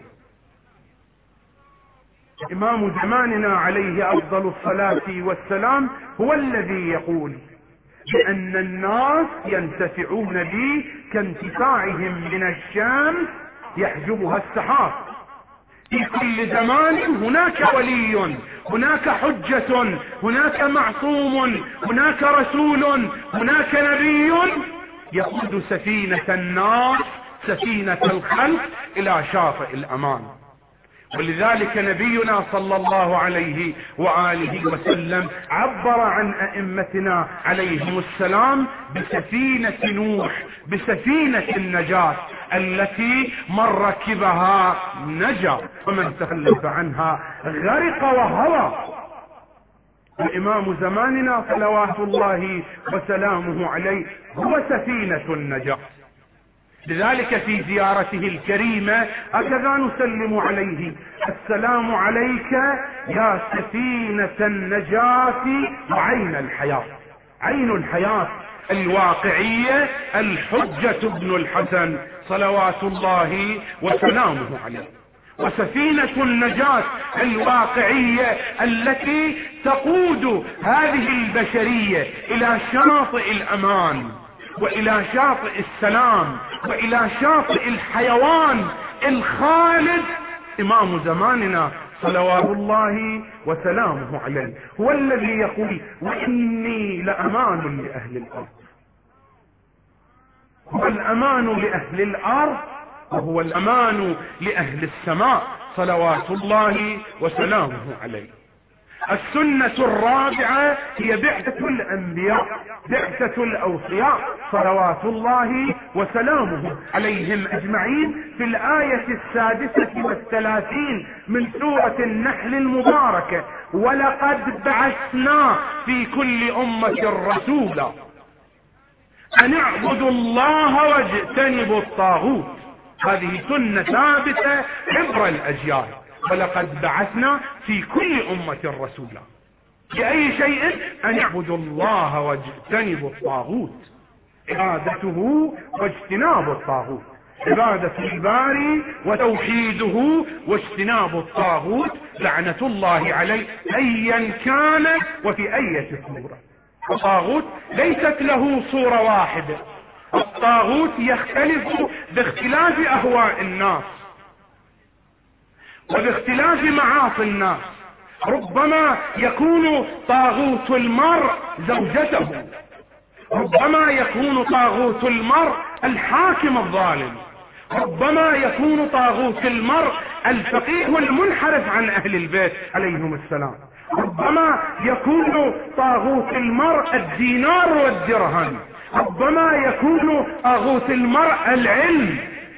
إمام زماننا عليه أفضل الصلاة والسلام هو الذي يقول بأن الناس ينتفعون بي كانتفاعهم من الشمس يحجبها السحاب. في كل زمان هناك ولي، هناك حجة، هناك معصوم، هناك رسول، هناك نبي يقود سفينة الناس، سفينة الخلق إلى شاطئ الأمان. ولذلك نبينا صلى الله عليه وآله وسلم عبر عن أئمتنا عليهم السلام بسفينة نوح، بسفينة النجاة التي من ركبها نجا ومن تخلف عنها غرق وهوى. وإمام زماننا صلوات الله وسلامه عليه هو سفينة النجاة. لذلك في زيارته الكريمة هكذا نسلم عليه: السلام عليك يا سفينة النجاة وعين الحياة. عين الحياة الواقعية الحجة ابن الحسن صلوات الله وسلامه عليه، وسفينة النجاة الواقعية التي تقود هذه البشرية إلى شاطئ الأمان وإلى شاطئ السلام وإلى شاطئ الحيوان الخالد. إمام زماننا صلوات الله وسلامه عليه هو الذي يقول: وإني لأمان لأهل الأرض. هو الأمان لأهل الأرض وهو الأمان لأهل السماء صلوات الله وسلامه عليه. السنة الرابعة هي بعثة الأنبياء، بعثة الأوصياء صلوات الله وسلامه عليهم أجمعين. في الآية السادسة والثلاثين من سورة النحل المباركة: ولقد بعثنا في كل أمة رسولا أن اعبدوا الله واجتنبوا الطاغوت. هذه سنة ثابتة عبر الأجيال. ولقد بعثنا في كل أمة رسولا بأي شيء؟ أن اعبدوا الله واجتنبوا الطاغوت، عبادته واجتناب الطاغوت، عبادة الباري وتوحيده واجتناب الطاغوت لعنة الله عليه أيا كان وفي أي صورة. الطاغوت ليست له صورة واحدة، الطاغوت يختلف باختلاف أهواء الناس وباختلاف معاصي الناس. ربما يكون طاغوت المرء زوجته، ربما يكون طاغوت المرء الحاكم الظالم، ربما يكون طاغوت المرء الفقيه المنحرف عن أهل البيت عليهم السلام، ربما يكون طاغوت المرء الدينار والدرهم، ربما يكون طاغوت المرء العلم،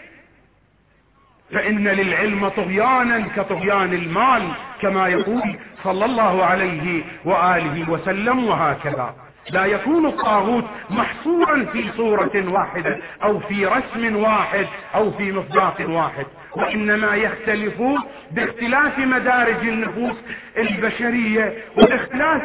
فإن للعلم طغيانا كطغيان المال كما يقول صلى الله عليه وآله وسلم. وهكذا لا يكون الطاغوت محصورا في صورة واحدة أو في رسم واحد أو في مصداق واحد، وإنما يختلف باختلاف مدارج النفوس البشرية وباختلاف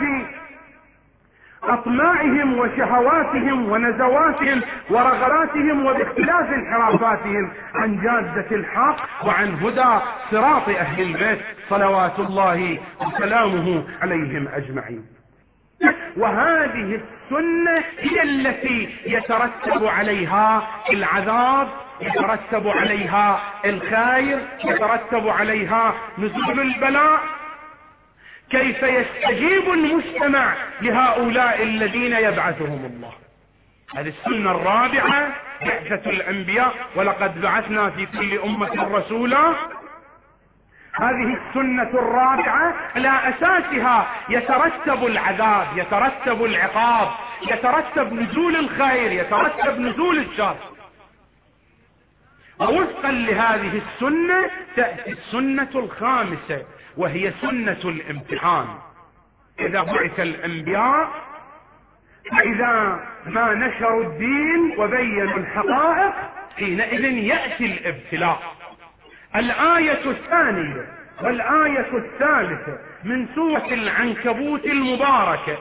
أطماعهم وشهواتهم ونزواتهم ورغباتهم وباختلاف انحرافاتهم عن جادة الحق وعن هدى صراط أهل البيت صلوات الله وسلامه عليهم أجمعين. وهذه السنة هي التي يترتب عليها العذاب، يترتب عليها الخير، يترتب عليها نزول البلاء. كيف يستجيب المجتمع لهؤلاء الذين يبعثهم الله؟ هذه السنة الرابعة بعثة الأنبياء، ولقد بعثنا في كل أمة رسولا. هذه السنة الرابعة على أساسها يترتب العذاب، يترتب العقاب، يترتب نزول الخير، يترتب نزول الشر. ووفقا لهذه السنة تأتي السنة الخامسة وهي سنة الامتحان. إذا بعث الأنبياء فإذا ما نشروا الدين وبينوا الحقائق حينئذ يأتي الابتلاء. الآية الثانية والآية الثالثة من سورة العنكبوت المباركة: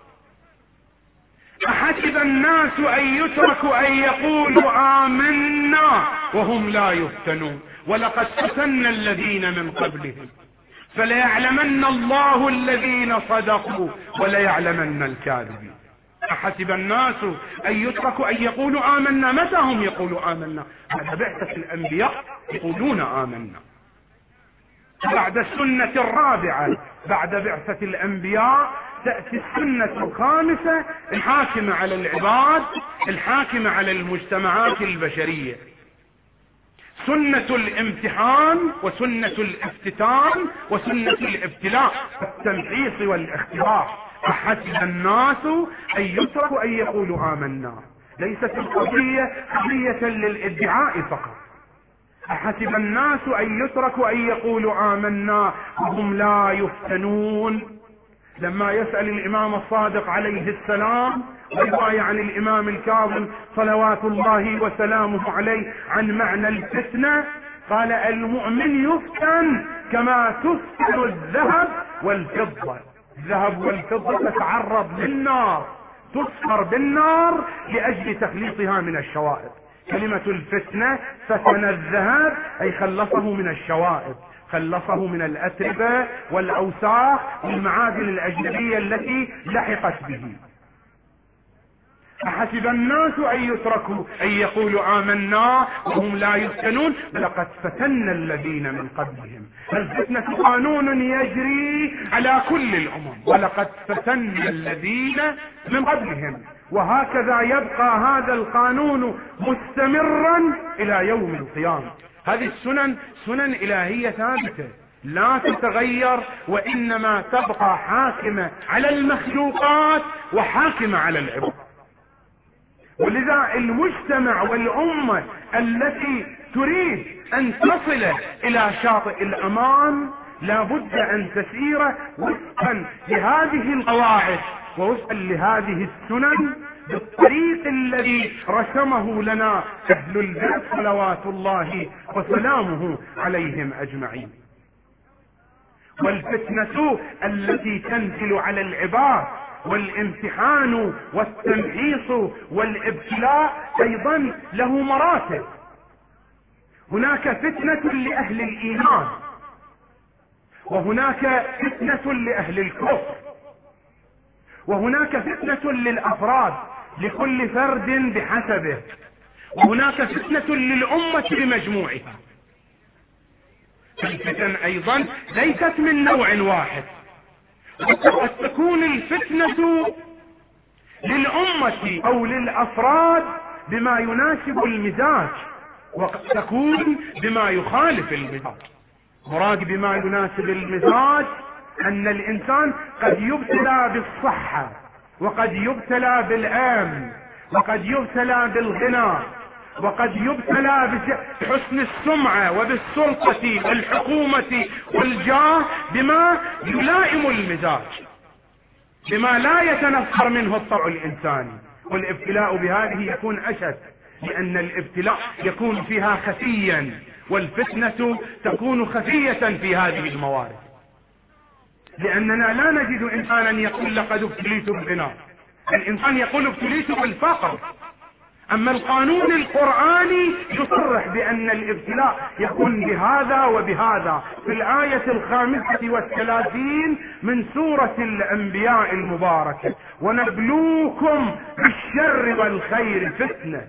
أحسب الناس أن يتركوا أن يقولوا آمنا وهم لا يفتنون ولقد فتنا الذين من قبلهم فليعلمن الله الذين صدقوا وليعلمن الكاذبين. أحسب الناس أن يتركوا أن يقولوا آمنا. متى هم يقولوا آمنا؟ بعد بعثة الأنبياء يقولون آمنا. بعد السنة الرابعة بعد بعثة الأنبياء تأتي السنة الخامسة الحاكمة على العباد، الحاكمة على المجتمعات البشرية: سنة الامتحان وسنة الافتتان وسنة الابتلاء والتمحيص والاختبار. أحسب الناس أن يتركوا أن يقولوا آمنا. ليست القضية قضية للادعاء فقط. أحسب الناس أن يتركوا أن يقولوا آمنا وهم لا يفتنون. لما يسأل الإمام الصادق عليه السلام رواية عن الإمام الكاظم صلوات الله وسلامه عليه عن معنى الفتنة، قال: المؤمن يفتن كما تفتن الذهب والفضة. الذهب والفضة تتعرض للنار، تصفر بالنار لأجل تخليصها من الشوائب. كلمة الفتنة فتن الذهب أي خلصه من الشوائب، خلصه من الأتربة والأوساخ والمعادن الأجنبية التي لحقت به. أحسب الناس أن يتركوا أن يقولوا آمنا وهم لا يفتنون لقد فتنا الذين من قبلهم. الفتنة قانون يجري على كل الأمم، ولقد فتنا الذين من قبلهم، وهكذا يبقى هذا القانون مستمرا إلى يوم القيامة. هذه السنن سنن إلهية ثابتة لا تتغير، وإنما تبقى حاكمة على المخلوقات وحاكمة على العباد. ولذا المجتمع والأمة التي تريد أن تصل إلى شاطئ الأمان لابد أن تسير وفقا لهذه القواعد ووفقا لهذه السنن بالطريق الذي رسمه لنا أهل البيت صلوات الله وسلامه عليهم أجمعين. والفتنة التي تنزل على العباد والامتحان والتمحيص والابتلاء أيضا له مراتب. هناك فتنة لأهل الإيمان، وهناك فتنة لأهل الكفر، وهناك فتنة للأفراد لكل فرد بحسبه، وهناك فتنة للأمة بمجموعها. الفتن أيضا ليست من نوع واحد، وقد تكون الفتنة للأمة أو للأفراد بما يناسب المزاج، وقد تكون بما يخالف المزاج. مراد بما يناسب المزاج أن الإنسان قد يبتلى بالصحة، وقد يبتلى بالأمن، وقد يبتلى بالغنى، وقد يبتلى بحسن السمعة وبالسلطة والحكومة والجاه بما يلائم المزاج، بما لا يتنفر منه الطبع الإنساني. والابتلاء بهذه يكون أشد، لأن الابتلاء يكون فيها خفيا، والفتنة تكون خفية في هذه الموارد. لأننا لا نجد إنسانا يقول لقد ابتليت بالغنى، الإنسان يقول ابتليت بالفقر. أما القانون القرآني يصرح بأن الابتلاء يكون بهذا وبهذا في الآية الخامسة والثلاثين من سورة الأنبياء المباركة: ونبلوكم بالشر والخير فتنة.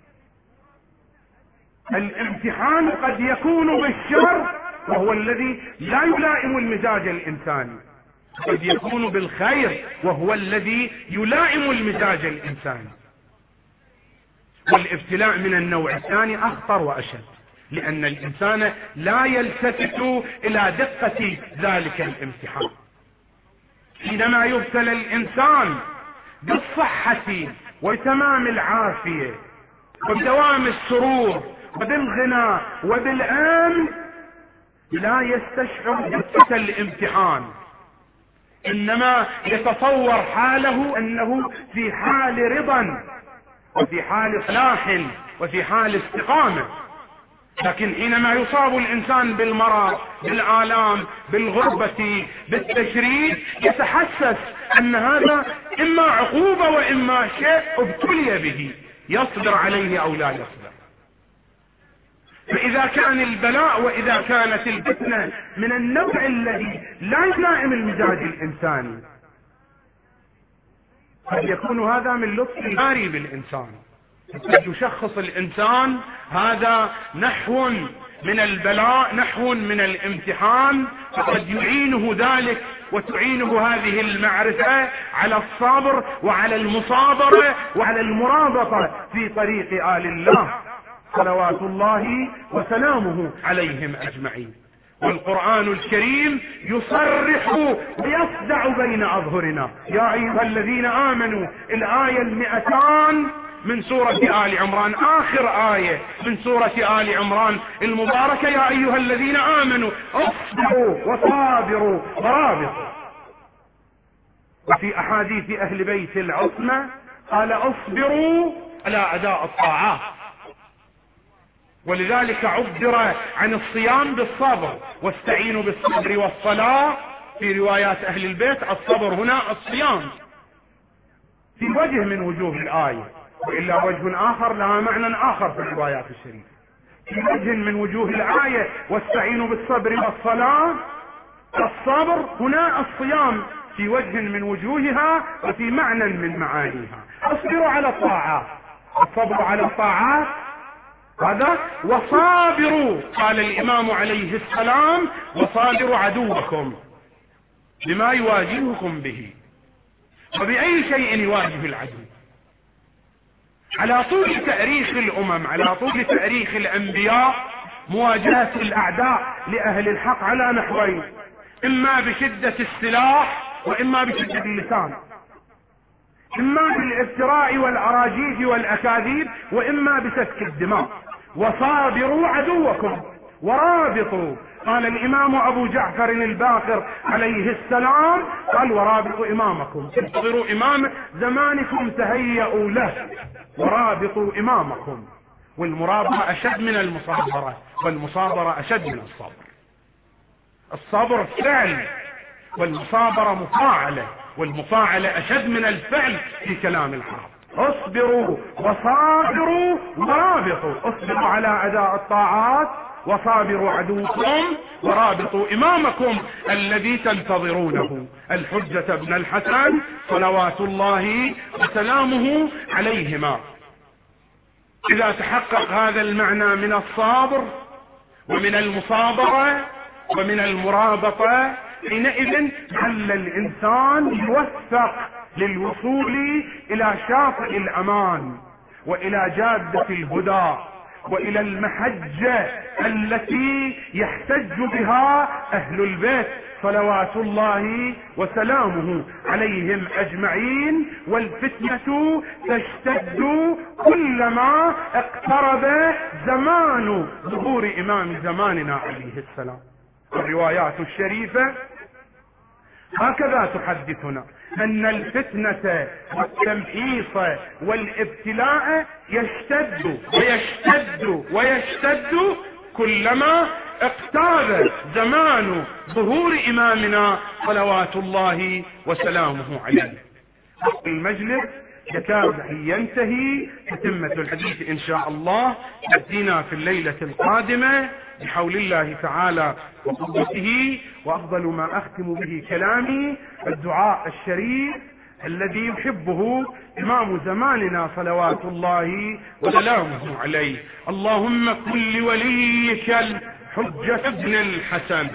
الامتحان قد يكون بالشر وهو الذي لا يلائم المزاج الإنساني، قد يكون بالخير وهو الذي يلائم المزاج الإنساني. والابتلاء من النوع الثاني أخطر وأشد، لأن الإنسان لا يلتفت إلى دقة ذلك الامتحان. حينما يبتلى الإنسان بالصحة وتمام العافية وبدوام السرور وبالغنى وبالأمن لا يستشعر دقة الامتحان، إنما يتصور حاله أنه في حال رضا وفي حال صلاح وفي حال استقامة. لكن حينما يصاب الإنسان بالمرض، بالآلام، بالغربة، بالتشريد، يتحسس أن هذا إما عقوبة وإما شيء ابتلي به يصبر عليه أو لا يصبر. فإذا كان البلاء وإذا كانت الفتنة من النوع الذي لا يلائم المزاج الإنساني، قد يكون هذا من لطف الباري بالإنسان، قد يشخص الإنسان هذا نحو من البلاء، نحو من الامتحان، فقد يعينه ذلك وتعينه هذه المعرفة على الصبر وعلى المصابرة وعلى المرابطة في طريق آل الله صلوات الله وسلامه عليهم أجمعين. والقرآن الكريم يصرح ويصدع بين أظهرنا: يا أيها الذين آمنوا، الآية المئتان من سورة آل عمران، آخر آية من سورة آل عمران المباركة: يا أيها الذين آمنوا اصبروا وصابروا ورابطوا. وفي أحاديث أهل بيت العصمة قال: اصبروا على أداء الطاعات. ولذلك عبر عن الصيام بالصبر: واستعينوا بالصبر والصلاة. في روايات أهل البيت الصبر هنا الصيام. في وجه من وجوه الآية، وإلا وجه آخر لها معنى آخر في الروايات الشريفة. في وجه من وجوه الآية واستعينوا بالصبر والصلاة، الصبر هنا الصيام في وجه من وجوهها وفي معنى من معانيها. اصبروا على الطاعات، الصبر على الطاعات هذا. وصابروا، قال الإمام عليه السلام: وصابروا عدوكم بما يواجهكم به. وبأي شيء يواجه العدو؟ على طول تاريخ الأمم، على طول تاريخ الأنبياء، مواجهة الأعداء لأهل الحق على نحوين: إما بشدة السلاح، وإما بشدة اللسان، إما بالافتراء والأراجيف والأكاذيب، وإما بسفك الدماء. وصابروا عدوكم ورابطوا، قال الإمام أبو جعفر الباقر عليه السلام، قال: ورابطوا إمامكم، انتظروا إمام زمانكم، تهيئوا له، ورابطوا إمامكم. والمرابطة أشد من المصابرة، والمصابرة أشد من الصبر. الصبر فعل، والمصابرة مفاعلة، والمفاعلة أشد من الفعل في كلام العرب. اصبروا وصابروا ورابطوا، اصبروا على أداء الطاعات، وصابروا عدوكم، ورابطوا إمامكم الذي تنتظرونه، الحجة بن الحسن صلوات الله وسلامه عليهما. إذا تحقق هذا المعنى من الصبر ومن المصابرة ومن المرابطة، حينئذ لعل الإنسان يوفق للوصول إلى شاطئ الأمان، وإلى جادة الهدى، وإلى المحجة التي يحتج بها أهل البيت صلوات الله وسلامه عليهم أجمعين. والفتنة تشتد كلما اقترب زمان ظهور إمام زماننا عليه السلام. الروايات الشريفة هكذا تحدثنا أن الفتنة والتمحيص والابتلاء يشتد ويشتد ويشتد كلما اقترب زمان ظهور إمامنا صلوات الله وسلامه عليه. المجلس يكاد أن ينتهي، تتمة الحديث إن شاء الله يأتينا في الليلة القادمة بحول الله تعالى وقوته. وأفضل ما أختم به كلامي الدعاء الشريف الذي يحبه إمام زماننا صلوات الله وسلامه عليه: اللهم كن لوليك الحجة ابن الحسن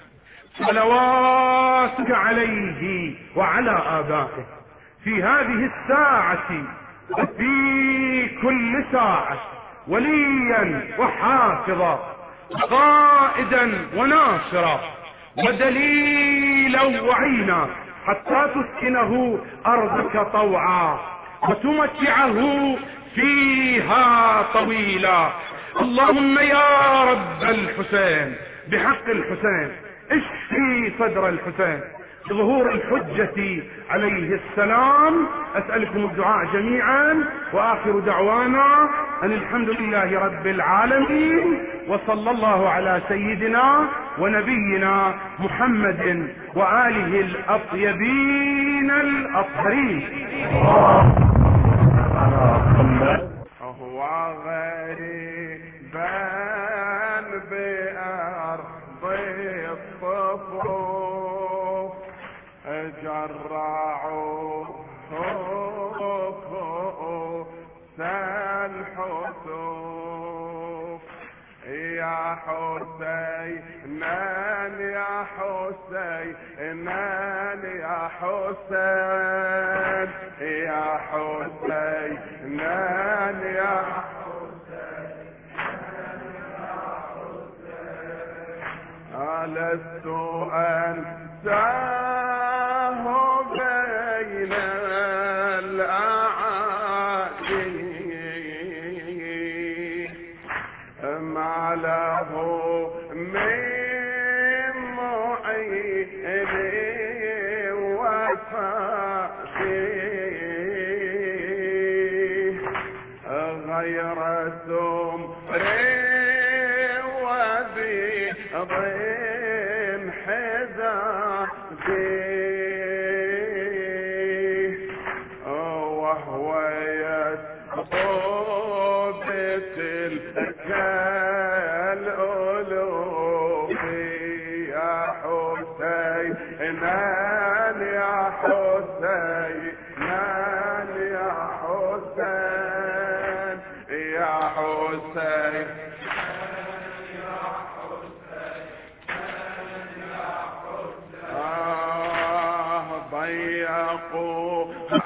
صلواتك عليه وعلى آبائه في هذه الساعة وفي كل ساعة وليا وحافظا قائدا وناصرا ودليلا وعينا، حتى تسكنه أرضك طوعا وتمتعه فيها طويلا. اللهم يا رب الحسين بحق الحسين اشفي صدر الحسين بظهور الحجة عليه السلام. أسألكم الدعاء جميعا، وآخر دعوانا أن الحمد لله رب العالمين، وصلى الله على سيدنا ونبينا محمد وآله الأطيبين الأطهرين. هو غريبا بأرض الصفوف جرعوا الحسوف يا حسين يا حسين يا حسين يا حسين يا ألست أنساه بين الأعادي ما له من معين وفاتي غير سمر ضين حذاتي وهو يسقط تلك الألوف يا حسين يا حسين يا حسين يا حسين ضيقوا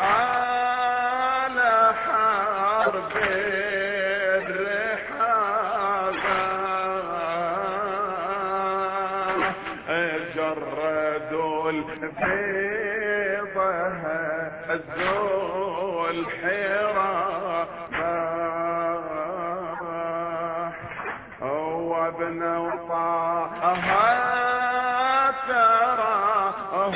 على حرب الرحابة جردوا البيضة هزوا الحرابة وابن طه تراه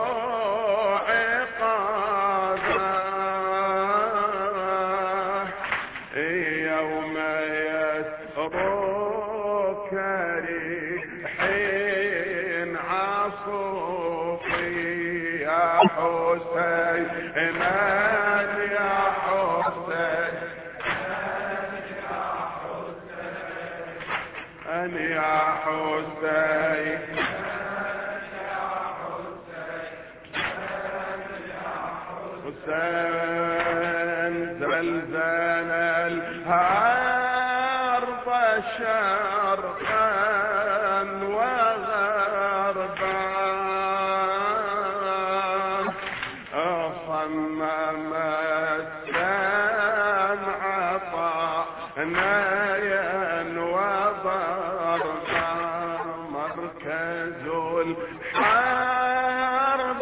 يوم يسرك ريحين عصوفي يا حسين يا حسين يا حسين حسين زلزال الأرض شرقا وغربا صمم السمع طعنايا وضربا مركز الحرب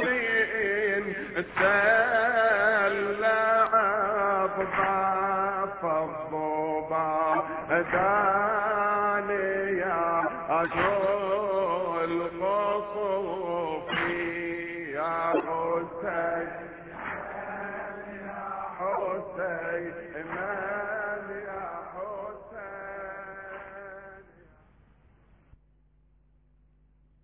سلع ضعف الضبا داليا أجول القصوفي يا حسين يا حسين